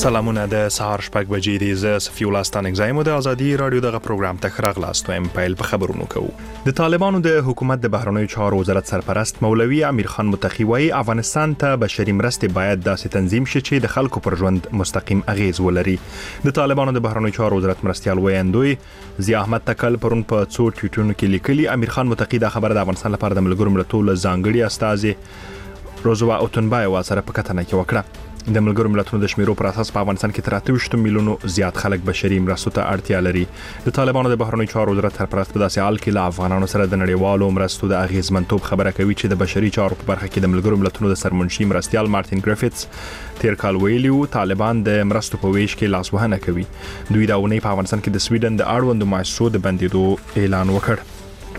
سلامونه د سهار شپږ بجې دي. زه صفي الله ستانک زایم د ازادي رادیو دغه پروګرام ته راغلاست وایم. پیل په خبرونو کوو. د طالبانو د حکومت د بهرنیو چارو وزارت سرپرست مولوي امیر خان متقی وايي افغانستان ته بشري مرستې باید داسې تنظیم شي چې د خلکو پر ژوند مستقیم اغیز ولري. د طالبانو د بهرنیو چارو وزارت مرستیال ویاندوی ضیا احمد تکل پرون په څو ټویټونو کې لیکلي امیر خان متقی دا خبره د افغانستان لپاره د ملګرو ملتونو ځانګړي استازي روزوا اوتنبای واسره په کتنه کې وکړه. د ملګرو ملتونو د شمیرو پر اساس په افغانستان کې 23 میلیونو زیات خلک بشري مرستو ته اړتیا لري. د طالبانو د بهرنیو چارو وزارت سرپرست په داسې حال کې له افغانانو سره د نړیوالو مرستو د اغیزمنتوب خبره کوي چې د بشري چارو په برخه کې د ملګرو ملتونو د سرمنشي مرستیال مارټین ګریفټس تیر کال ویلیو طالبان د مرستو په ویش کې لاسوهنه کوي. دوی دا ونې په افغانستان کې د سویډن د اړوندو مؤسسو د بندیدو اعلان وکړ.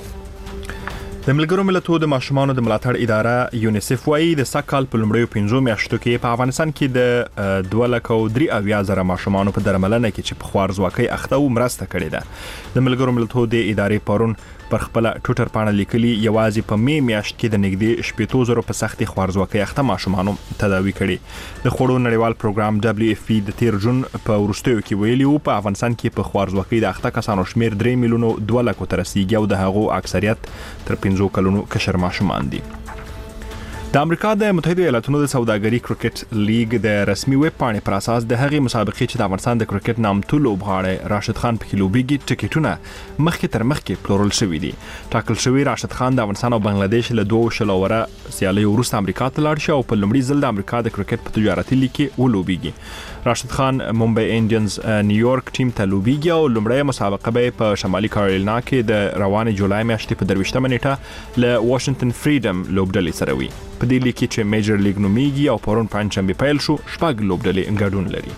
د ملګرو ملتونو د ماشومانو د ملاتړ اداره یونیسف وايي د سکهال په لومړیو 15 میاشتو کې په افغانستان کې د 2,3,000 ماشومانو په درملنه کې چې په خوارزواکۍ اخته و مرسته کړې ده. د ملګرو ملتونو د ادارې پرون پر خپل ټویټر باندې لیکلي یوازې په می میاشت کې د نږدې 80,000 په سختي خوارزواکۍ اخته ماشومانو تداوي کړي. د خوړو نړیوال پروګرام WFP د تیر جون په وروستیو کې ویلي وو په افغانستان کې په خوارزواکۍ د اخته کسانو شمیر 3 میلیونو 2 لک ته رسیدي او د هغو اکثریت تر 15 کلونو کشر ماشومان دي. د امریکا د متحده ایالاتونو د سوداګري کرکټ لیگ د رسمي ویب پاڼې پر اساس د هغې مسابقې چې د افغانستان د کرکټ نامتو لوبغاړی راشد خان په لوبېږي ټیکټونه مخکې تر مخکې پلورل شوي دي. ټاکل شوی راشد خان د افغانستان او بنگلاديش له 2 شلوره سیالیو وروسته امریکا ته لاړ شي او په لومړي ځل د امریکا د کرکټ په تجارتي لیګ کې ولوبېږي. راشد خان ممبئی انډینز نیویارک ټیم ته لوبېږي او لومړی مسابقه به په شمالي کارولینا کې د روانې جولای میاشتې په 23 نیټه له واشنگټن فریډم لوبډلې سره وي. په دې لیګ کې چې میجر لیګ نومیږي او پرون پنځشنبه پیل شو 6 لوبډلې ګډون لري.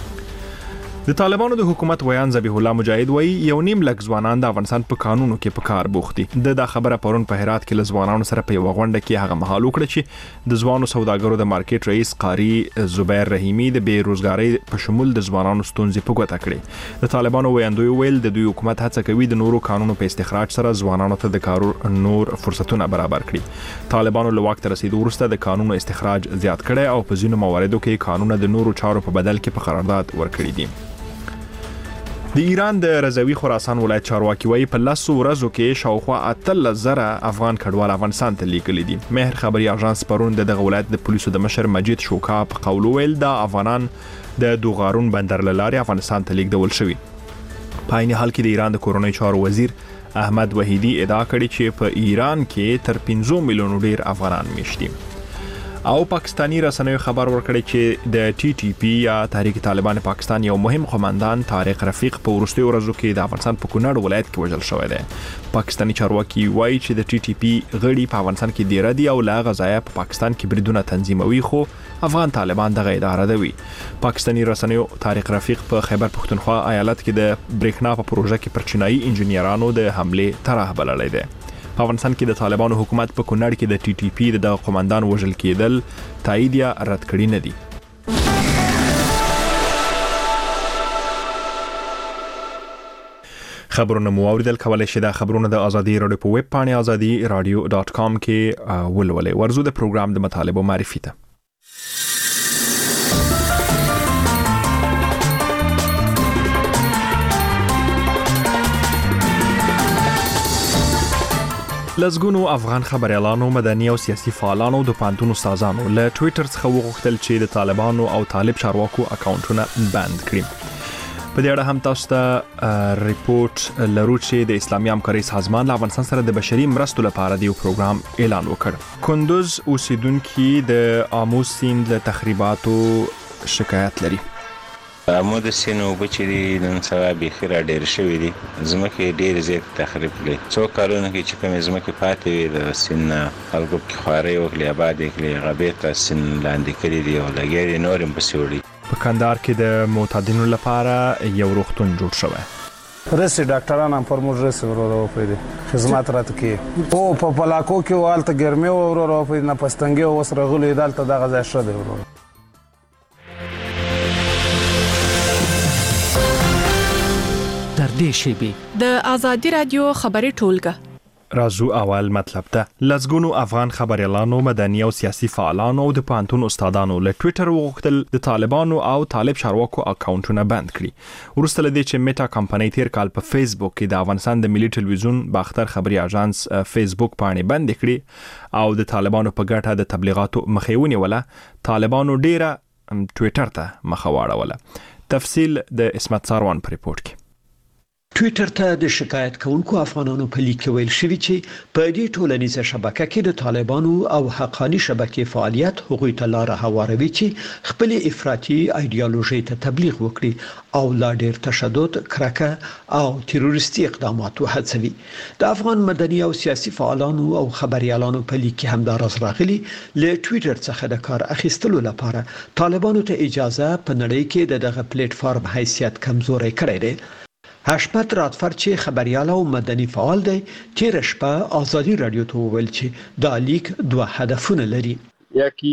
د طالبانو د حکومت ویان ذبیح الله مجاهد وایي 1.5 لک ځوانان د افغانستان په قانونو کې په کار بوخت دي. دا خبره پرون په هرات کې له ځوانانو سره په یو غونډه کې هغه مهال وکړه چې د ځوانو سوداګرو د مارکیټ رئیس قاری زبیر رحیمی د بیروزګاری په شمول د ځوانانو ستونزې په ګوته کړې. د طالبانو ویاندوی ویل د دوی حکومت هڅه کوي د نورو قانونو په استخراج سره ځوانانو ته د کارو نور فرصتونه برابر کړي. طالبانو له وخت رسیدو وروسته د قانونو استخراج زیات کړي او په ځینو مواردو کې قانون د نورو چارو په بدل کې په قرارداد ورکړي دي. د ایران د رضوی خراسان ولایت چارواکي وايي په 10 ورځو کې شاوخوا 8,000 افغان کډوال افغانستان ته لیږلي دي. مهر خبري اژانس پرون دغه ولایت د پولیسو د مشر مجید شوکا په قول ویل د افغانان د دوغارون بندر لارې افغانستان ته لیږدول شوی. په عین حال کې د ایران د کورونی چارو وزیر احمد وحیدی ادعا کړې چې په ایران کې تر 15 میلیونو ډیر افغانان میشتي. او پاکستانی رسنیو خبر ورکړی چې د TTP یا تحریک طالبان پاکستان یو مهم قوماندان طارق رفیق په وروستیو ورځو کې د افغانستان په کونړ ولایت کې وژل شوی دی. پاکستانی چارواکي وایي چې د TTP غړي په افغانستان کې ډیر دي او لا غزایا په پاکستان کې بریدونه تنظیموي خو افغان طالبان دغه اداره دوي. پاکستانی رسنیو طارق رفیق په خیبر پختونخوا ایالت کې د بریښنا په پروژه کې پر چینایي انجنیرانو د حمله طرح بللی دی. په افغانستان کې د طالبانو حکومت په کونړ کې د TTP د قوماندان وژل کېدل تایید یا رد کړی نه دي. خبرونه مو اوریدل. کولای شئ د خبرونه د ازادي رادیو په ویب پاڼه azadiradio.com کې ولولئ. ورزو د پروګرام د مطالبه معرفي ته. لزګونو افغان خبريالانو مدني او سیاسي فعالانو د پانتون استادانو له ټوئیټر څخه وغوښتل چې د طالبانو او طالب چارواکو اکاونټونه بند کړي. په دې اړه هم تاسو ته ریپورت لرو چې د اسلامي همکارۍ سازمان له افغانستان سره د بشري مرستو لپاره د یو پروګرام اعلان وکړ. کندوز اوسیدونکو د آمو سیند له تخریباتو شکایت لري. آمو د سیند اوبه چې دي نن سبا بیخي را ډېر شوي دي. ځمکې ډېرې زیات تخریب کړې. څو کلونو کې چې کومې ځمکې پاتې وي د سیند نه خلکو پکې خوارۍ وکړې اباد یې کړې هغه بېرته سیند لاندې کړي دي او لګیا دي نور هم پسې وړي. په کندهار کې د معتادینو لپاره یو روغتون جوړ شوی. رسي ډاکټران هم فرموز رسي ورو په خدمات راته کې او په پلاکو کې والته ګرمي ورو په نه پستنګي او سره غلي دالته دغه ځای شته ورو. در دې شیبې د ازادي رادیو خبري ټولګه رازو اول مطلب ته لزګونو افغان خبريالانو مدني او سیاسي فعالانو او د پانتون استادانو له ټوئیټر وغوښتل د طالبانو او طالب چارواکو اکاونټونه بند کړي ورسته لدی چې میټا کمپنۍ تیر کال په فیسبوک کې د افغانستان د ملي ټلویزیون باختر خبري اژانس فیسبوک باندې بند کړي او د طالبانو په ګټه د تبلیغاتو مخېونی ولا طالبانو ډیره ټوئیټر ته مخواړه تفصیل د اسمت ساروان پر ریپورت کې ټوئیټر ته د شکایت کوونکو افغانانو په لیک ویل شوی چې په دې ټولنیزه شبکه کې د طالبانو او حقانی شبکې فعالیت هغوی ته لار هواروي چې خپل افراطي ایدئولوژي ته تبلیغ وکړي او لا ډیر تشدد، کرکه او تروریستي اقدامات وهڅوي. د افغان مدني او سیاسي فعالانو او خبريالانو په لیک کې همدارس راغلي له ټوئیټر څخه د کار اخیستلو لپاره طالبانو ته اجازه په نړۍ کې دغه پلیټ فارم حیثیت کمزوري کړی دی. هشمت راتفر چې خبريال او مدني فعال دی تیر شپه آزادي رادیو ته ویل چې دا لیک دوه هدفونه لري. یو دا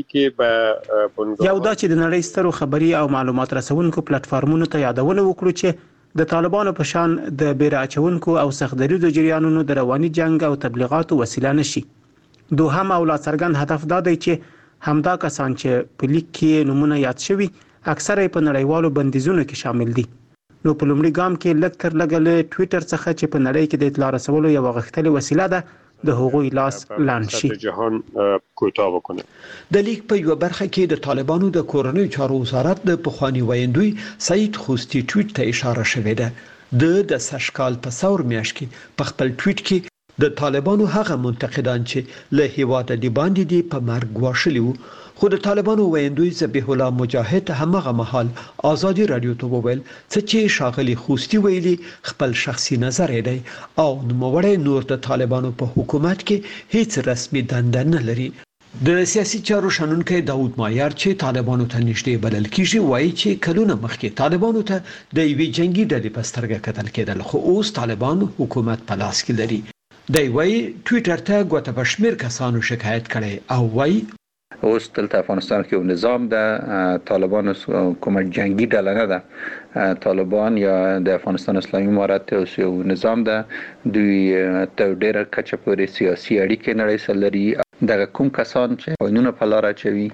چې د نړۍ سترو خبري او معلومات رسونکو پلیټ فارمونو ته یادونه وکړو چې د طالبانو په شان د بیرعچونکو او سختدریزو جریانونو د رواني جنگ او تبلیغاتو وسیله نشي. دوهم او لا څرګند هدف دا دی چې همدا کسان چې په لیک کې نمونه یاد شوي اکثره په نړیوالو بندیزونو کې شامل دي. نو په لومړي ګام کې لږ تر لږه له ټوئیټر څخه چې په نړۍ کې د اطلاع رسولو یو غښتلې وسیله ده د هغوی لاس لاندې شي. جهان کوتاه وکړي. د لیک په یو برخه کې د طالبانو د کورنۍ چارو وزارت د پخوانی ویندوی سعید خوستی ټوئیټ ته اشاره شوې ده. د سشکال په ثور میاشت کې په خپل ټوئیټ کې د طالبانو هغه منتقدان چې له هیواده دی باندې دی په مرګ واښلي وو، خو د طالبانو ویندوی ذبیح الله مجاهد همغه مهال آزادي رادیو ته وویل چې شاغلي خوستی ویلي خپل شخصي نظر دی او نوموړی نور د طالبانو په حکومت کې هیڅ رسمي دنده نه لري. د سیاسي چارو شنونکي داود مایر چې طالبانو ته نږدې بلل کیږي وایي چې کلونه مخکې طالبانو ته د یوې جنگي ډلې په سترګه کتل کېدل، خو اوس طالبان حکومت په لاس کې لري. دی وایي ټوئیټر ته ګوته بشمیر کسانو شکایت کړي او وایي اوس دلته افغانستان کې یو نظام د طالبانو کومه جنگي ډله نه ده. طالبان یا د افغانستان اسلامي امارت یو نظام ده، دوی ته ډېر کچه پورې سیاسي اړیکې نړۍ سره لري. دغه کوم کسان چې قانون په لار اچوي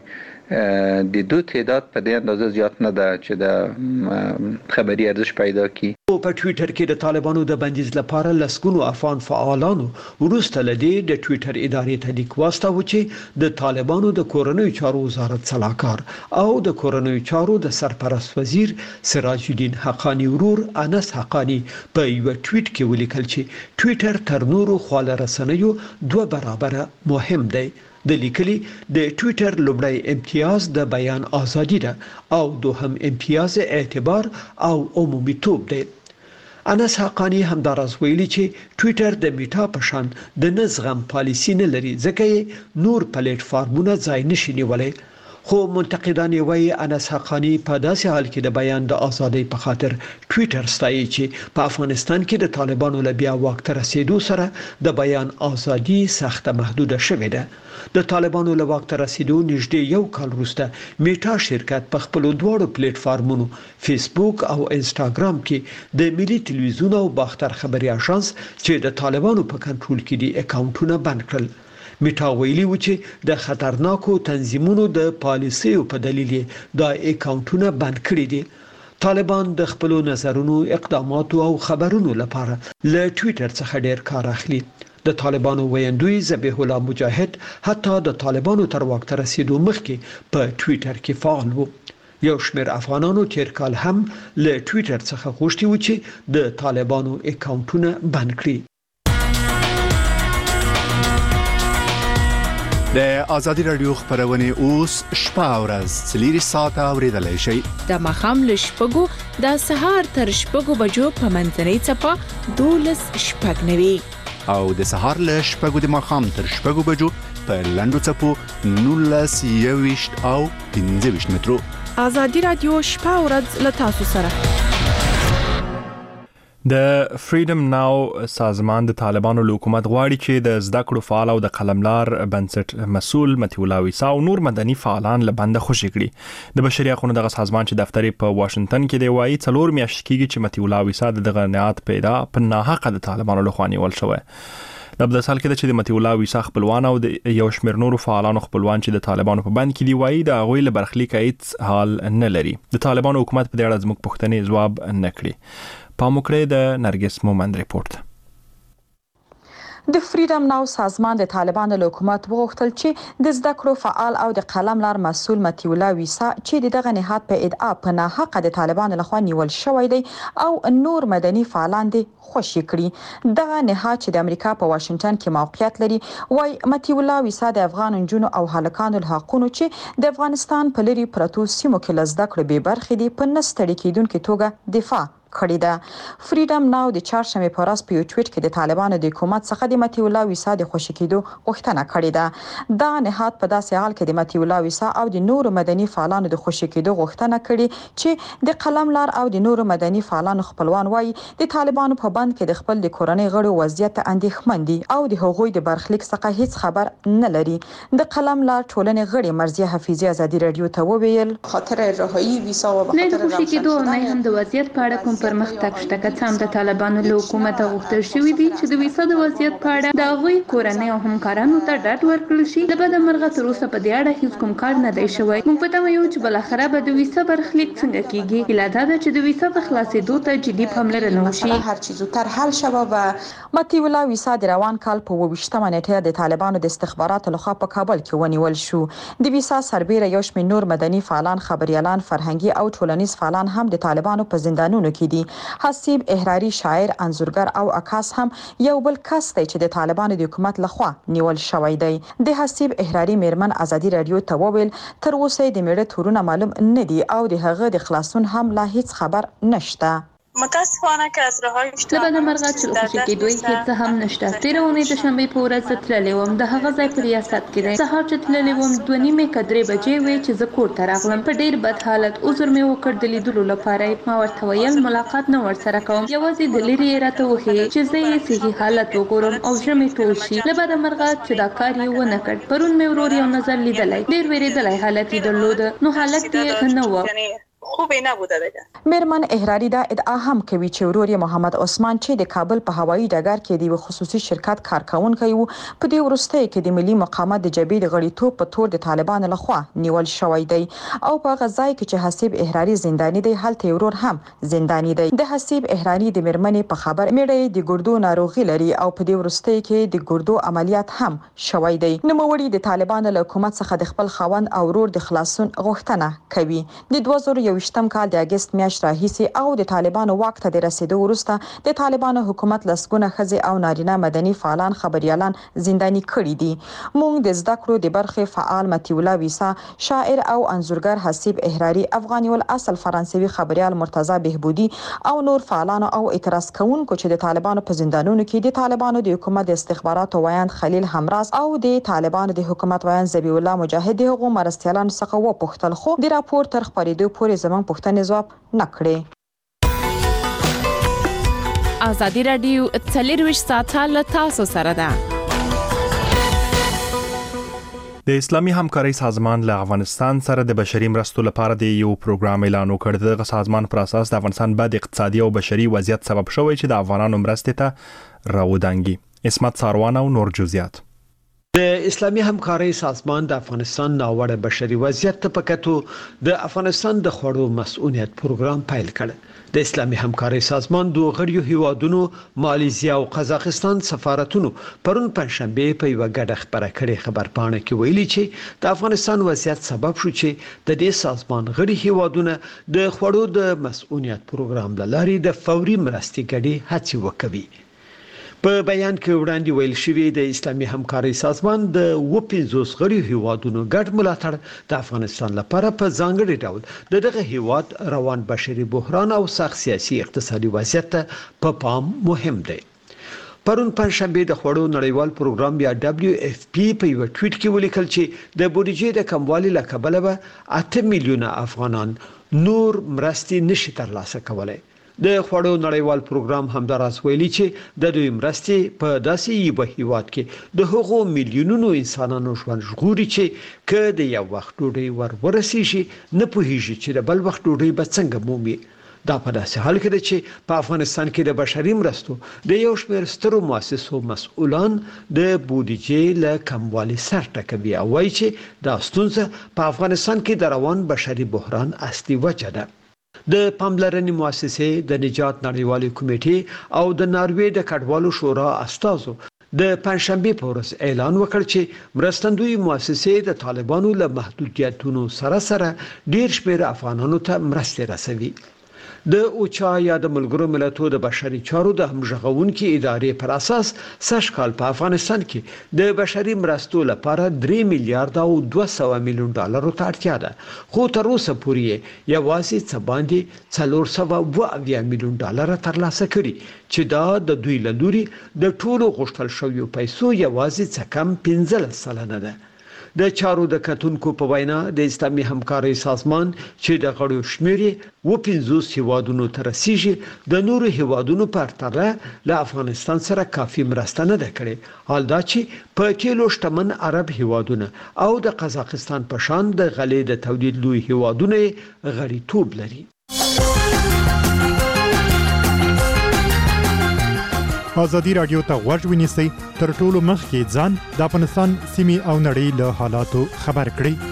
د دوی تعداد په دې اندازه زیات نه ده چې د خبري ارزش پیدا کړي. په ټوئیټر کې د طالبانو د بندیز لپاره لسګونو افغان فعالانو وروسته لدی د ټوئیټر ادارې ته لیک واستاوه چې د طالبانو د کورنۍ چارو وزارت صلاحکار او د کورنۍ چارو د سرپرست وزیر سراج الدین حقانی ورور انس حقانی په یو ټوئیټ کې ولیکل چې ټوئیټر تر نورو خواله رسنیو 2 برابره مهم دی. د لیکلي د ټوئیټر لومړی امتیاز د بیان ازادي ده او دوهم امتیاز اعتبار او عمومي توپ دی. انس حقانی همدارس ویلي چې ټوئیټر د میټا په شان د نظم پالیسی نه لري ځکه نور پلیټ فارمونه ځای نشي نیولای. خو منتقدان وایي انس حقانی په داسې حال کې د بیان د ازادۍ په خاطر ټوئیټر ستایي چې په افغانستان کې د طالبانو له بیا واک ته رسیدو سره د بیان ازادي سخت محدوده شوې ده. د طالبانو له واک ته رسیدو نږدې یو کال وروسته میټا شرکت په خپل دوه پلیټ فارمونو فیسبوک او انستګرام کې د ملي ټلویزیون او باختر خبري اژانس چې د طالبانو په کنټرول کې دي اکاونټونه بند کړل. میټا ویلي و چې د خطرناکو تنظیمونو د پالیسیو په دلیل دا اکاونټونه بند کړي دي. طالبان د خپل نظرونو، اقداماتو او خبرونو لپاره له ټوئیټر څخه ډیر کار اخلي. د طالبانو ویندوی ذبیح الله مجاهد حتی د طالبانو تر واک ته رسیدو مخکې په ټوئیټر کې فعال و. یو شمېر افغانانو تیر کال هم له ټوئیټر څخه غوښتي و چې د طالبانو اکاونټونه بند کړي. د آزادي رادیو خبرونه اوس شپه او ورځ 4 ساعته اوریدلای شئ. د مخام له شپږو د سهار تر شپږو بجو په منځنۍ چپه 12 شپږ نوي او د سهار له شپږو د مخام تر شپږو بجو په لندو چپو 19 او 15 مترو. آزادي رادیو شپه او ورځ له تاسو سره. د فریډم ناو سازمان د طالبانو له حکومت غواړي چې د زده کړو فعال او د قلملار بنسټ مسؤل متي الله ویسا او نور مدني فعالان له بنده خوشي کړي. د بشري حقوقو دغه سازمان چې دفتر په واشنگټن کې دی وایي 4 میاشتې کېږي چې متي الله ویسا دغه نهاد پیدا په ناحقه د طالبانو له خوا نیول شوی. د بل سال کې چې د متي الله ویسا خپلوان او د یو شمېر نورو فعالانو خپلوان چې د طالبانو په بند کې دی وایي د هغوی له برخلیک هیڅ حال نه لري. د طالبانو حکومت په دې اړه زموږ پوښتنې ځواب نه کړي. پاموکړې د نرګس مومند ریپورت. د فریډم ناو سازمان د طالبانو له حکومت وغوښتل چې د زده کړو فعال او د قلم لار مسؤل متي الله ویسا چې دغه نهاد په ادعا په ناحقه د طالبانو لخوا نیول شوی دی او نور مدني فعالان دي خوشي کړي. دغه نهاد چې د امریکا په واشنگټن کې موقعیت لري وای متي الله ویسا د افغان نجونو او هلکانو له حقوقو چې د افغانستان په لري پرتو سیمو کې لزده کړو به برخې دي په نستړي کېدونکو توګه دفاع کړی ده. فریډم ناو د چهارشنبه په ورځ په یو ټویټ کې د طالبانو د حکومت څخه د متي الله ویسا د خوشي کېدو غوښتنه کړې ده. دا نهاد په داسې حال کې د متي الله ویسا او د نورو مدني فعالانو د خوشي کېدو غوښتنه کړې چې د قلم لار او د نورو مدني فعالانو خپلوان وایي د طالبانو په بند کې د خپل د کورنۍ غړو وضعیت اندېښمن دي او د هغوی د برخلیک څخه هیڅ خبر نه لري. د قلم لار ټولنې غړي مرزیه حفیظي ازادي رادیو ته وویل خاطر رهایی ویسا او خاطر خوشي کېدو نه هم د وضعیت په اړه کوم پرمختګ شته که څه هم د طالبانو له حکومت غوښتل شوی دی چې د ویسا د وضعیت په اړه د هغوی کورنۍ او همکارانو ته ډاډ ورکړل شي. د بده مرغه تر اوسه په دې اړه هیڅ کوم کار نه دی شوی. موږ په تمه یو چې بالاخره به د ویسا برخلیک څنګه کیږي. هیله ده چې د ویسا د خلاصېدو ته جدي پاملرنه وشي. هر چیز زودتر حل شوه. و متي الله ویسا د روان کال په 28مه نیټه د طالبانو د استخباراتو لخوا په کابل کې ونیول شو. د ویسا سربېره یو شمېر نور مدني فعالان، خبريالان، فرهنګي او ټولنیز فعالان هم د طالبانو په زندانونو کې دي. حسیب احراری، شاعر، انځورګر او عکاس هم یو بل کس دی چې د طالبانو د حکومت لخوا نیول شوی دی. د حسیب احراری میرمن ازادي رادیو ته وویل تر اوسه د میړه تورونه معلوم نه دي او د هغه د خلاصون هم لا هیڅ خبر نشته. متاسفانه که از رهاییش له بده مرغه چې د خوشي کېدو هیڅ هم نشته. تېره اونۍ د شنبې په ورځ تللې وم. د هغه ځای په ریاست کې دی. سهار چې تللې وم 2:30 کدرې بجې وې چې زه کور ته راغلم. په ډېر بد حالت عذر مې وکړ د لیدلو لپاره. ما ورته ویل ملاقات نه ورسره کوم، یوازې د لرې یې راته وښیي چې زه یې صحي حالت وګورم او زړه مې ټول شي. له بده مرغه چې دا کار یې ونه کړ. پرون مې ورور یو نظر لیدلی، ډېر وېرېدلی حالت یې درلود، نو حالت یې نه و. خوبی نبوده دیگه. میرمن احراری دا ادعا هم کوي چې ورور محمد عثمان چې د کابل په هوایي ډګر کې د خصوصي شرکت کارکونکي وو په دې وروستۍ کې د ملي مقاومت د جبهې د غړیتوب په تور د طالبانو لخوا نیول شوی دی او په غزای کې چې حسیب احراری زنداني دی هلته ورور هم زنداني دی. د حسیب احراری د میرمنې په خبر میړه د ګردو ناروغي لري او په دې وروستۍ کې د ګردو عملیات هم شوی دی. نوموړي د طالبانو له حکومت څخه د خپل خاوند او ورور د خلاصون غوښتنه کوي. د 2021م کال د اگست میاشت راهیسي او د طالبانو واک ته د رسیدو وروسته د طالبانو حکومت لسګونه ښځې او نارینه مدني فعالان، خبريالان زنداني کړي دي. موږ د زده کړو د برخې فعال متي الله ویسا، شاعر او انځورګر حسیب احراری، افغاني الاصل فرانسوي خبريال مرتضی بهبودي او نور فعالان او اعتراض کوونکو چې د طالبانو په زندانونو کې د طالبانو د حکومت د استخباراتو وایند خلیل همراز او د طالبانو د حکومت وایند ذبیح الله مجاهد د حقوقو مرستیالانو څخه وپوښتل، خو د راپور تر خبرېدو پورې زموږ پوښتنې ځواب نکړي. ازادي رادیو 24 ساعته له تاسو سره ده. د اسلامي همکارۍ سازمان له افغانستان سره د بشري مرستو لپاره د یو پروګرام اعلان وکړ. د سازمان پر اساس د افغانستان بد اقتصادي او بشري وضعیت سبب شوی چې د افغانانو مرستې ته راودانګي. اسمت ساروان او نور جزئیات. د اسلامي همکارۍ سازمان د افغانستان ناوړه بشري وضعیت ته پکتو د افغانستان د خوړو مسؤلیت پروګرام پیل کړ. د اسلامي همکارۍ سازمان دوه غړیو هیوادونو مالیزیا او قزاقستان سفارتونو پرون پنځشنبه په یو غډه خبره کړې خبرپاڼه کې ویلي چې د افغانستان وضعیت سبب شو چې د دې سازمان غړي هیوادونه د خوړو د مسؤلیت پروګرام لارې د فوري مرستې ګډې هڅې وکوي. په بیان کې وړاندې ویل شوی د اسلامي همکارۍ سازمان د 50 غړي هیوادونو ګډ ملاتړ د افغانستان لپاره په ځانګړي ډول دغه هیواد روان بشري بحران او سخت سیاسي اقتصادي وضعیت ته په پام مهم دی. پرون پنځشنبه د خوړو نړیوال پروګرام یا WFP په یو ټویټ کې ولیکل چې د بودیجې د کموالي له کبله به 8 میلیونه افغانان نور مرستې نشي ترلاسه کولای. د خوړو نړیوال پروګرام همداراز ویلي چې د دوی مرستې په داسې یو هیواد کې د هغو میلیونونو انسانانو ژوند ژغوري چې که د یو وخت ډوډۍ ورسیږي نه پوهیږي چې د بل وخت ډوډۍ به څنګه مومي. دا په داسې حال کې ده چې په افغانستان کې د بشري مرستو د یو شمېر سترو مؤسسو مسؤلان د بودیجې له کموالي سر ټکوي او وایي چې دا ستونزه په افغانستان کې د روان بشري بحران اصلي وجه ده. د پاملرنې مؤسسې د نجات نړیوالې کمیټې او د ناروې د کډوالو شورا استازو د پنځشنبه په ورځ اعلان وکړ چې مرستندوی مؤسسې د طالبانو له محدودیتونو سره ډیر شمېر افغانانو ته مرستې رسوي. د اوچا یا د ملګرو ملتونو د بشري چارو د همغږونکو ادارې پر اساس سږ کال په افغانستان کې د بشري مرستو لپاره 3 میلیارډ او 200 میلیون ډالر ته اړتیا ده، خو تر اوسه پورې یوازې څه باندې 420 میلیون ډالر ترلاسه کړي چې دا د دوی له لوري د ټولو غوښتل شویو پیسو یوازې څه کم 15% ده. د چارو د کتونکو په وینا د اسلامي همکارۍ سازمان چې د غړو شمېر و 50 هیوادونو ته رسیږي د نورو هیوادونو په پرتله له افغانستان سره کافي مرسته نه ده کړې، حال دا چې په تیلو شتمن عرب هیوادونه او د قزاقستان په شان د غلې د تولید لوی هیوادونه غړیتوب لري. ازادي رادیو ته غوږ ونیسئ تر ټولو مخکې ځان د افغانستان سیمې او نړۍ له حالاتو خبر کړئ.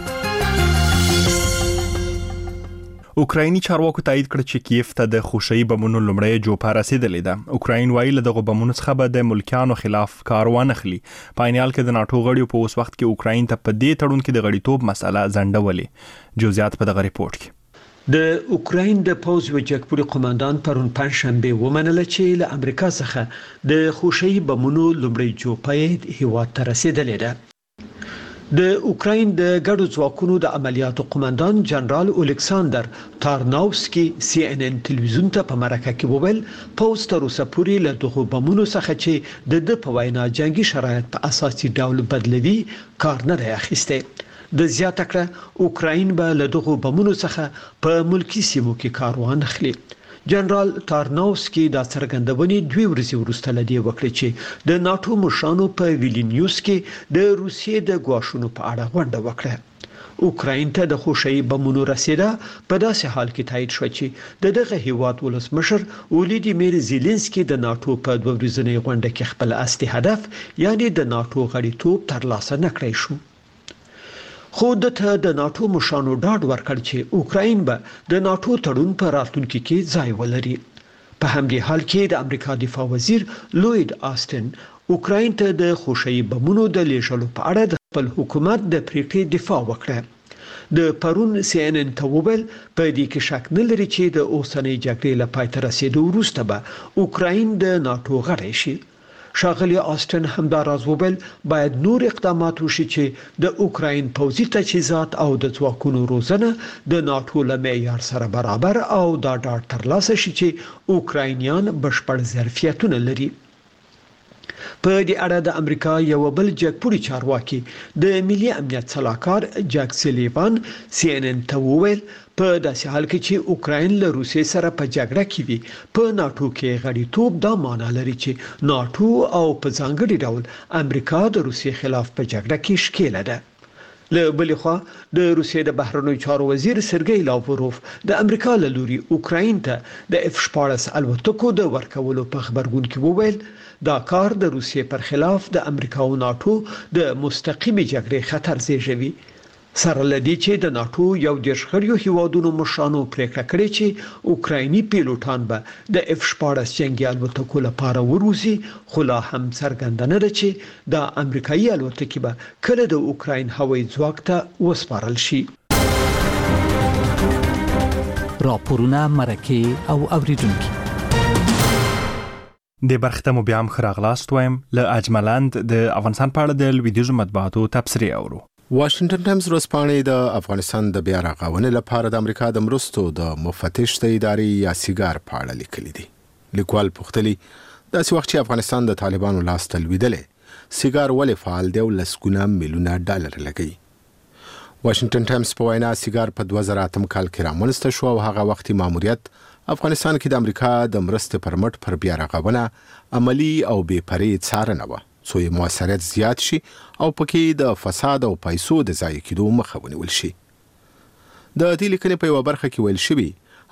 اوکرایني چارواکو تایید کړ چې کیف ته د خوشي بمونو لمړی جوپه رسیدلې ده. اوکراین وایي له دغه بمونو څخه به د ملکیانو خلاف کاروان اخلي. په عین حال کې د ناتو غړیو په اوس وخت کې اوکراین ته په دې تړون کې د غړیتوب مسله ځنډولې. جزئیات په دغه ریپورت کې. د اوکراین د پوز وجکپوري قوماندان پرون پنځشنبه ومنله چې له امریکا څخه د خوشي بمونو لمړی جوپه هیواد ته رسیدلې ده. د اوکراین د ګډو ځواکونو د عملیاتو قوماندان جنرال الکساندر تارناوسکي CNN تلویزیون ته په مرکه کې وویل پوز تر اوسه پورې له دغه بمونو څخه چې د په وینا جنگي شرایط په اساسي ډول بدلوي کار نه دی اخیسته. د زیاته کړه اوکراین به له دغه بمونو څخه په ملکی سیمو کې کاروان اخلي. جنرال تارناوسکي دا څرګندونې 2 ورځې وروسته لدی وکړه چې د ناتو مشرانو په ویلنیوس کې د روسیې د ګواښونو په اړه غونډه وکړه. اوکراین ته د خوشي بمونو رسیدا په داسې حال کې تایید شو چې دغه هیواد ولسمشر ولیدیمیر زيلنسکي د ناتو په 2 ورځنۍ غونډه کې خپل اصلي هدف یعنی د ناتو غړیتوب ترلاسه نکړی شو. خو دته د ناتو مشرانو ډاډ ورکړ چې اوکراین به د ناتو تړون په راتلونکي کې ځای ولري. په همدې حال کې د امریکا دفاع وزیر لوید آستن اوکراین ته د خوشي بمونو د لیږلو په اړه د خپل حکومت د پریکړې دفاع وکړه. د پرون CNN ته وویل په دې کې شک نه لري چې د اوسنۍ جګړې له پای ته رسیدو وروسته به اوکراین د ناتو غړی شي. شاغلی آستن همداراز وویل باید نور اقدامات وشي چې د اوکراین پوځي تجهیزات او د ځواکونو روزنه د ناتو له معیار سره برابر او دا ډاډ ترلاسه شي چې اوکراینیان بشپړ ظرفیتونه لري. په دې اړه د امریکا یو بل جګپوري چارواکي د ملي امنیت صلاحکار جاک سلیوان CNN ته وویل په داسې حال کې چې اوکراین له روسیې سره په جګړه کې وي په ناتو کې غړیتوب دا معنی لري چې ناتو او په ځانګړي ډول امریکا د روسیې خلاف په جګړه کې ښکیله ده. له بلې خوا د روسیې د بهرنیو چارو وزیر سرګی لاوروف د امریکا له لوري اوکراین ته د F-14 الوتکو د ورکولو په خبرګون کې وویل دا کار د روسیې پر خلاف د امریکا او ناتو د مستقیمي جګړې خطر زیږوي. سره لدی چې د ناتو یو د شخړیو هیوادونو مشرانو پریکړه کړې چې اوکرایني پیلوټان به د F-14 جنگي الوتکو لپاره وروزي، خو لا هم څرګنده نه ده چې د امریکایي الوتکې به کله د اوکراین هوایي ځواک ته وسپارل شي. راپورونه مرکه او اوریدونکو د برخته مو بیا هم خراغلاست وایم له اجملند د افغانستان په اړه د لویدیځو مطبوعاتو تبصرې اورو. واشنگټن ټایمز ورځپاڼې د افغانستان د بیا رغونې لپاره د امریکا د مرستو د مفتش د ادارې یا سیګار په اړه لیکلي دي. لیکوال پوښتلي داسې وخت چې افغانستان د طالبانو لاس ته لوېدلی سیګار ولې فعال دی او لسګونه میلیونه ډالر لګوي. واشنگټن ټایمز په وینا سیګار په 2008 کال کې رامنځته شو او هغه وختي ماموریت افغانستان کې د امریکا د مرستې پر مټ پر بیا رغونه عملی او بې پرې څارنه وه څو یې موثریت زیات شي او پکې د فساد او پیسو د ضایع کېدو مخه ونیول شي. د دې لیکنې په یوه برخه کې ویل شوي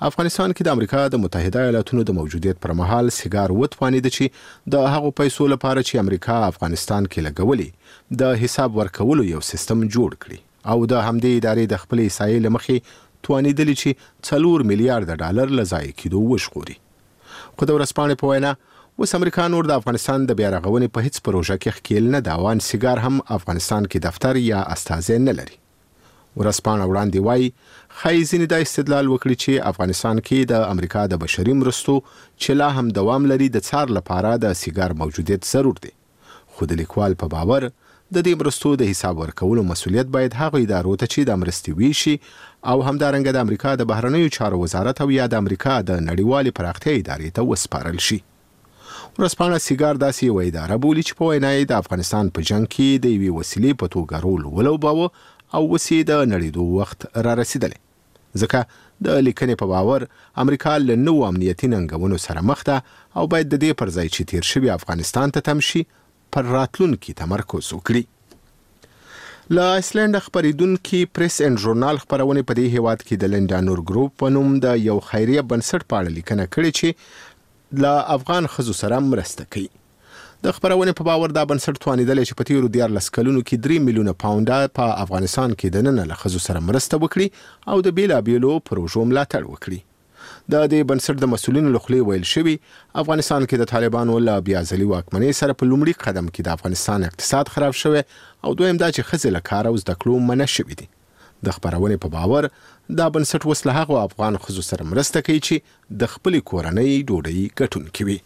افغانستان کې د امریکا د متحده ایالاتونو د موجودیت پر مهال سیګار وتوانید چې د هغو پیسو لپاره چې امریکا افغانستان کې لګولې د حساب ورکولو یو سیستم جوړ کړي او د همدې ادارې د خپل ایسایې لمخې توانیدلی چې 4 میلیارډ ډالر لزای کېدو وشغوري. خو د ورځپاڼې په وینا اوس امریکا نور د افغانستان د بیا رغونې په هیڅ پروژه کې ښکیل نه ده او ان سیګار هم افغانستان کې دفتر یا استازی نه لري. ورځپاڼه وړاندې وایي ښایي ځینې دا استدلال وکړي چې افغانستان کې د امریکا د بشري مرستو چې لا هم دوام لري د څار لپاره د سیګار موجودیت ضرور دی. خو د لیکوال په باور د دې مرستو د حساب ورکولو مسؤلیت باید هغه ادارو ته چې د مرستې ویشي او همدارنګه د امریکا د بهرنیو چارو وزارت او یا د امریکا د نړیوالې پراختیا ادارې ته وسپارل شي. ورځپاڼه سیګار داسې یوه اداره بولي چې په وینا یې د افغانستان په جنګ کې د یوې وسیلې په توګه رول ولوباوه او اوس یې د نړېدو وخت را رسېدلی. ځکه د لیکنې په باور امریکا له نوو امنیتي ننګونو سره مخ ده او باید د دې پر ځای چې تیر شوي افغانستان ته تم شي پر راتلونکي تمرکز وکړي. له آیسلنډ خپریدونکي پریس اینډ ژورنال خپرونې په دې هیواد کې د لینډا نور ګروپ په نوم د یو خیریه بنسټ په اړه لیکنه کړې چې له افغان ښځو سره مرسته کوي. د خپرونې په باور دا بنسټ توانیدلی چې په تیرو 14 کلونو کې 3 میلیونه پاونډه په افغانستان کې دننه له ښځو سره مرسته وکړي او د بیلابیلو پروژو ملاتړ وکړي. د دې بنسټ د مسؤلینو له خولې ویل شوي افغانستان کې د طالبانو له بیا ځلي واکمنۍ سره په لومړي قدم کې د افغانستان اقتصاد خراب شوی او دویم دا چې ښځې له کار او زده کړو منع شوي دي. د خپرونې په باور دا بنسټ اوس له هغو افغان ښځو سره مرسته کوي چې د خپلې کورنۍ ډوډۍ ګټونکي وي.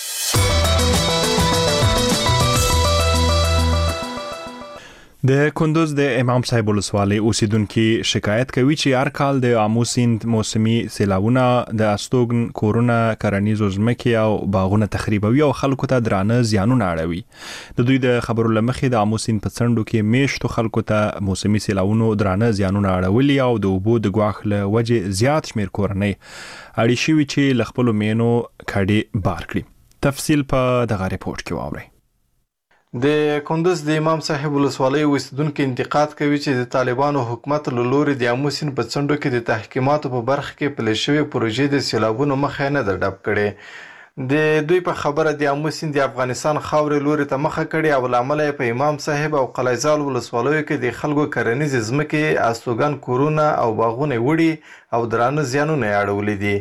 د کندوز د امام صاحب ولسوالۍ اوسیدونکو شکایت کوي چې هر کال د آمو سیند موسمي سیلاوونه د استوګن کورونه کرنیزو ځمکې او باغونه تخریبوي او خلکو ته درانه زیانونه اړوي. د دوی د خبرو لمخې د آمو سیند په څنډو کې میشتو خلکو ته موسمي سیلاوونو درانه زیانونه اړولي او د اوبو د ګواښ له وجې زیات شمیر کورنۍ اړې شوي چې له خپلو مینو کډې بار کړي. تفصیل په دغه ریپورت کې واورئ. د کندوز د امام صاحب ولسوالۍ اوسیدونکو انتقاد کوي چې د طالبانو حکومت له لوري د آمو سیند په څنډو کې د تحکیماتو په برخه کې پلي شوې پروژې د سیلابونو مخه نه ده ډب کړې. د دوی په خبره د آمو سیند د افغانستان خاورې لوري ته مخه کړې او له امله په امام صاحب او قلعه‌زال ولسوالیو کې د خلکو کرنیزې ځمکې استوګن کورونه او باغونه وړي او درانه زیانونه اړولي دي.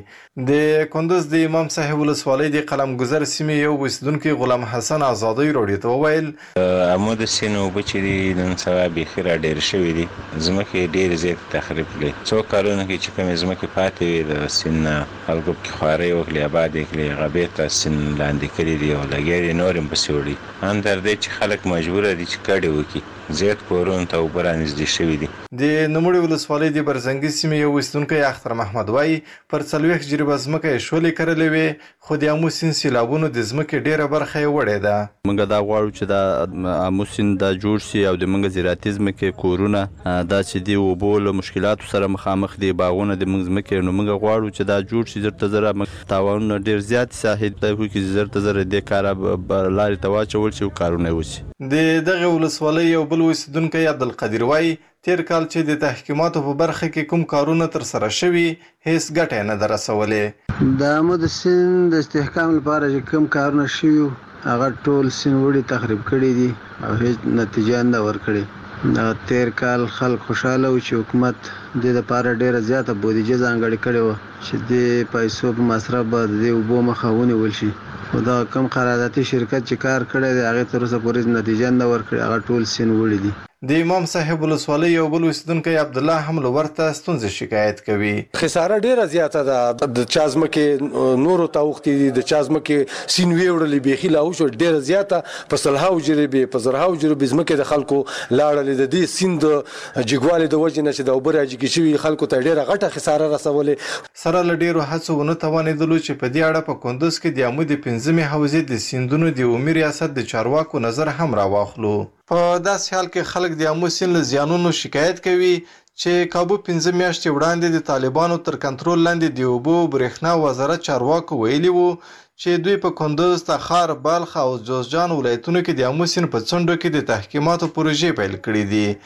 د کندوز د امام صاحب ولسوالۍ د قلمګذر سیمې یو اوسیدونکي غلام حسن آزادی راډیو ته وویل آمو د سیند اوبه چې دي نن سبا بیخي راډېرې شوي دي، ځمکې ډېرې زیاتې تخریب کړې. څو کلونو کې چې کومې ځمکې پاتې وې د سیند نه خلکو پکې خوارۍ وکړې، ابادې کړې، هغه بېرته سیند لاندې کړي دي او لګیا دي نور هم پسې وړي. ان تر دې چې خلک مجبوره دي چې کډې وکړي، زیات کورونو ته اوبه رانږدې شوي دي. د نوموړې ولسوالۍ د برزنګي سیمې یو اوسیدونکی اختر محمد وایي پر 40 جریبه ځمکه یې شولې کرلې وې، خو د آمو سیند سیلابونو د ځمکې ډېره برخه یې وړې ده. موږ دا غواړو چې دا آمو سیند دا جوړ شي او د موږ زراعتي ځمکې کورونه دا چې دي اوبو له مشکلاتو سره مخامخ دي، باغونه د موږ ځمکې، نو موږ غواړو چې دا جوړ شي. زر ته زره تاوانونه ډېر زیات ساحل ته وي چې زر ته زره دې کاره لارې ته واچول شي او کارونه وشي. د دغه ولسوالۍ یو بل اوسیدونکی عبدالقدیر وایي تیر کال چې د تحکیماتو په برخه کې کوم کارونه تر سره شوي هیڅ ګټه نه ده رسولې. د آمو د سیند د استحکام لپاره چې کوم کارونه شوي هغه ټول سیند وړي تخریب کړي دي او هیڅ نتیجه نه ورکړي. تیر کال خلک خوشاله و چې حکومت د لپاره ډیره زیاته بودیجه ځانګړې کړې وه چې د پیسو په مصرف به د اوبو مخه ونیول شي، خو دا کم قراردادي شرکت چې کار کړی دی هغې تر اوسه پورې نتیجه نه ورکړې، هغه ټول سیند وړي دي. د امام صاحب ولسوالۍ یو بل اوسیدونکی عبدالله هم له ورته ستونزې شکایت کوي. خساره ډیره زیاته ده، د چا ځمکې نورو ته اوښتې دي، د چا ځمکې سیند ویوړلې بیخي لا وشوه ډیره زیاته، په سلهاو جریبې په زرهاو جریبې ځمکې د خلکو لاړلې. د دې سیند جګوالي د وجې نه چې د اوبه راجګې شوي خلکو ته ډیره غټه خساره رسولې. سره له ډیرو هڅو ونه توانېدلو چې په دې اړه په کندوز کې د آمو د 5مې حوزې د سیندونو د عمومي ریاست د چارواکو نظر هم راواخلو. په داسې حال کې خلک د آمو سیند له زیانونو شکایت کوي چې کابو 5 میاشتې وړاندې د طالبانو تر کنټرول لاندې د اوبو برېښنا وزارت چارواکو ویلي وو چې دوی په کندوز، تخار، بلخ او جوزجان ولایتونو کې د آمو سیند په څنډو کې د تحکیماتو پروژې پیل کړې دي.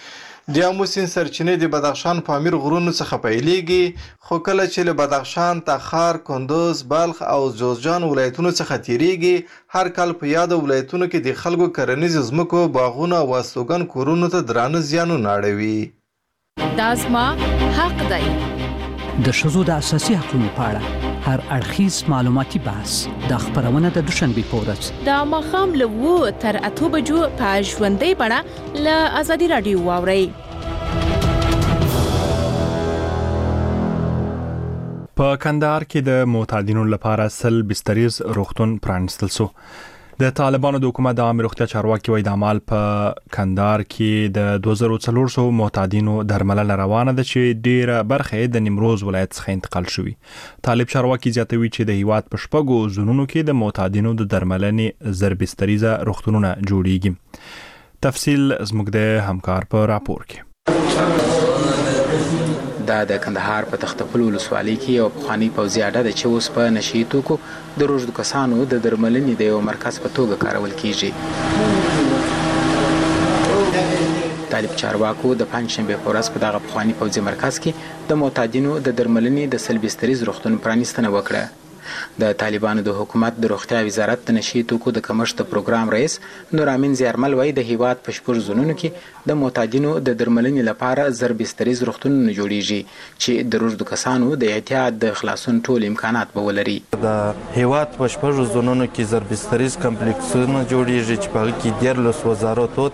د آمو سیند سرچینې د بدخشان پامیر غرونو څخه پیلېږي، خو کله چې له بدخشان، تخار، کندوز، بلخ او جوزجان ولایتونو څخه تیریږي، هر کال په یاد ولایتونو کې د خلکو کرنیز ځمکو، باغونو او استوګن کورونو ته درانه زیانونه اړوي. دا زما حق دی. د ښځو د اساسي حقوقو په اړه هر اړخیز معلوماتي بحث د خبرونه د دوشنبه په ورځ د ماښام له 2 تر 8 بجو په ژوندۍ بڼه له ازادي رادیو واورئ. په کندهار کې د معتادینو لپاره 100 بستریز روغتون پرانستل شو. د طالبانو د حکومت د عامه روغتیا چارواکي وایي د عمل په کندهار کې د 2400 معتادینو درملنه روانه ده چې ډیره برخه د نیمروز ولایت څخه انتقال شوی. طالب چارواکي زیاتوي چې د هیواد په شپږو زونونو کې د معتادینو د درملنې 100 بستریزه روغتونونه جوړیږي. تفصیل زموږ د همکار په راپور کې. دا د کندهار په تختپل ولسوالۍ کې یو پخوانی پوځي اډه ده چې اوس په نشي توکو د روږدو کسانو د درملنې د یو مرکز په توګه کارول کیږي. طالب چارواکو د پنځشنبه په ورځ په دغه پخوانی پوځي مرکز کې د معتادینو د درملنې د 100 بستریز روغتون پرانیستنه وکړه. د طالبانو د حکومت د روغتیا وزارت د نشي توکو د کمښت پروګرام رئیس نورامین زیارمل وایي د هیواد په شپږ زونونو کې د معتادینو د درملنې لپاره 100 بستریز روغتونونه جوړیږي چې د روږدو کسانو د احتیاط د خلاصون ټول امکانات به ولري. د هیواد په شپږ زونونو کې 100 بستریز کمپلیکسونه جوړیږي چې په هغه کې 14 وزارتو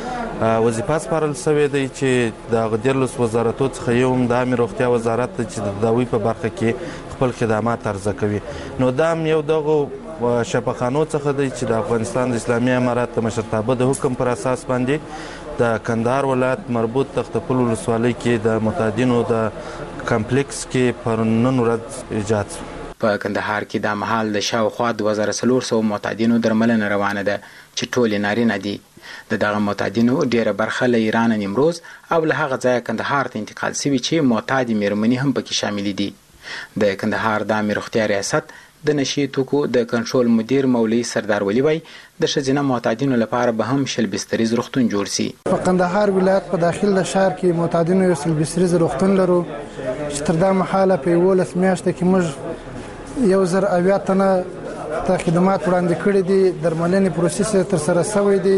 ته وظیفه سپارل شوې ده چې د 14 وزارتو څخه یو هم د عامه روغتیا وزارت چې د دوی په برخه کې خپل خدمات عرضه کوي. نو دا یو دغه شفاخانو څخه دی چې د افغانستان د اسلامي امارات د مشرتابه د حکم پر اساس باندې د کندهار ولایت مربوط تختپل ولسوالۍ کې د معتادینو د کمپلیکس کې پر نن ورځ ایجاد شو. په کندهار کې د مهال د شاوخوا 2400 معتادینو درملنه روانه ده چې ټول نارینه دي. د دغه معتادینو ډیره برخه له ایران نیمروز او له هغه ځایه کندهار ته انتقال شوي چې معتادي میرمنې هم پکې شامل دي. د کندهار د عامه روغتیا ریاست د نشي توکو د کنټرول مدیر مولوي سردار ولی وای د ښځینه معتادینو لپاره به هم 100 بستریز روغتون جوړ شي. په کندهار ولایت په داخل د شهر کې معتادینو 100 بستریز روغتون لرو چې تر دا مهاله په 11 میاشتو کې موږ 1080 تنه ته خدمات وړاندې کړي دي. درملنې پروسس تر سره شوی دی.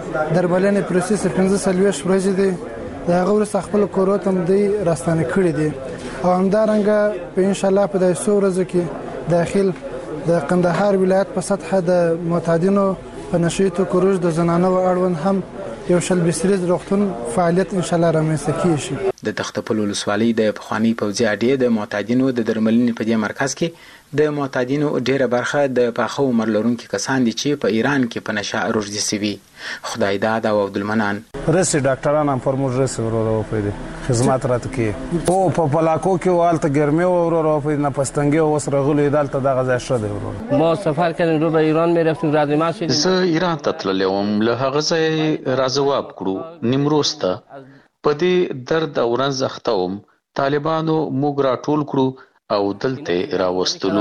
درملنې پروسس 15 ورځې دی. د هغه وروسته خپل کورو ته هم دی راستانه کړي دي او همدارنګه په ان شاء الله په دې څو ورځو کې داخل د کندهار ولایت په سطح د معتادینو په نشي توکو روږد د زنانو اړوند هم یو 100 بستریز روغتون فعالیت ان شاء الله رامنځته کیږي. د تختپل ولسوالۍ د پخوانی پوځي اډې د معتادینو د درملنې په دې مرکز کې د معتادینو ډیره برخه د پاخه عمر لرونکي کسان دي چې په ایران کې په نشه روږدي شوي. خدای داد او عبدالمنان رسي ډاکټران هم فرموز رسي ورو په خدمات راته کې او په پلاکو کې والته ګرمي ورو په نه پستنګي او سره غلي دالته دغه ځای شته ورو. ما سفر کردیم رو به ایران میرفتیم رد ما شدیم. زه ایران ته تللم له هغه ځای راځواب کړو نیمروز ته. په دې درد او رنځ اختوم طالبانو موږ راټول کړو او دلته راوستلو.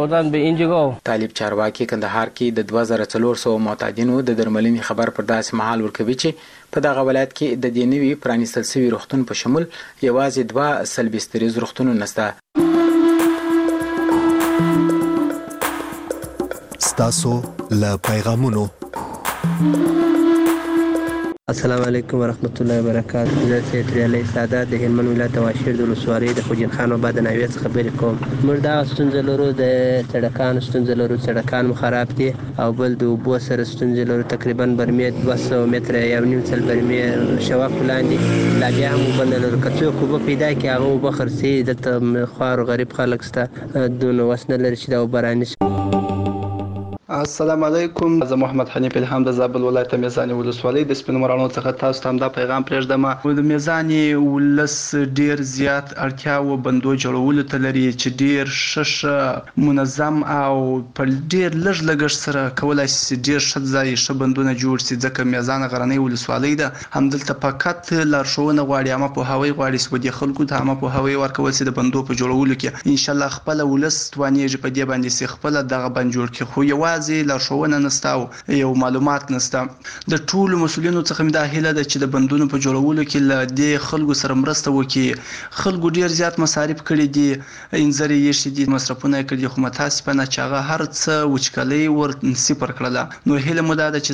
طالب چارواکي کندهار کې د 2400 معتادینو د درملنې خبر پر داسې مهال ورکوي چې په دغه ولایت کې د دې نوي پرانیستل شوي روغتون په شمول یوازې 2 100 بستریز روغتونونه شته. ستاسو له پیغامونو. السلام علیکم ورحمت الله وبرکاته. زه سیدري علي سادات د هلمند ولایت واشیر د ولسوالۍ د خوجین خان آباد د ناوې څخه خبرې کوم. موږ دا ستونزه لرو د سړکانو ستونزه لرو. سړکان مو خراب دي او بل د اوبو سره ستونزه لرو. تقریبا برمې 200 متره یو نیم څل برمې شواک لاندې لا بیا هم اوبه نه لرو. که څوک اوبه پیدا کړي هغه اوبه خرڅوي. دلته خوار غریب خلک شته دونه وس نه لري چې دا اوبه رانیسي. السلام علیکم. زه محمد حنیف الهام د زابل ولایت میزانی ولسوالۍ د سپین مرانو څخه تاسو ته دا پیغام پرېږدم. د میزانی ولس ډیر زیات اړتیا و بندو جوړولو ته لري چې ډیر ښه منظم او په ډیر لږ لګښت سره کولای شي ډیر ښه ځای ښه بندونه جوړ شي. ځکه میزان غرنۍ ولسوالۍ ده. همدلته فقط لارښوونه غواړي عامه پوهاوی غواړي چې د خلکو ته عامه پوهاوی ورکول شي د بندو په جوړولو کې. ان شاء الله خپل ولس توانیږي په دې باندې چې خپل دغه بند جوړ کړي. خو یوازې یوازې لارښوونه نشته او یو معلومات نشته. د ټولو مسؤلینو څخه مې دا هیله ده چې د بندونو په جوړولو کې له دې خلکو سره مرسته وکړي. خلکو ډیر زیات مصارف کړي دي، انځر یې شي دي، مصرفونه کړي، خو متاسفانه چې هغه هر څه وچکلۍ ور صفر کړله. نو هیله مو دا ده چې